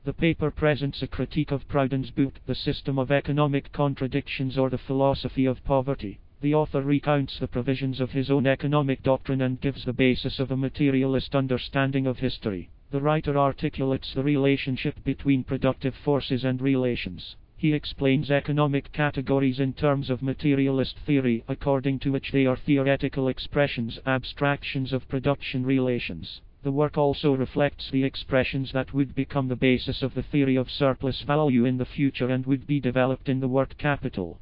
The paper presents a critique of Proudhon's book, The System of Economic Contradictions or the Philosophy of Poverty. The author recounts the provisions of his own economic doctrine and gives the basis of a materialist understanding of history. The writer articulates the relationship between productive forces and relations. He explains economic categories in terms of materialist theory, according to which they are theoretical expressions, abstractions of production relations. The work also reflects the expressions that would become the basis of the theory of surplus value in the future and would be developed in the work Capital.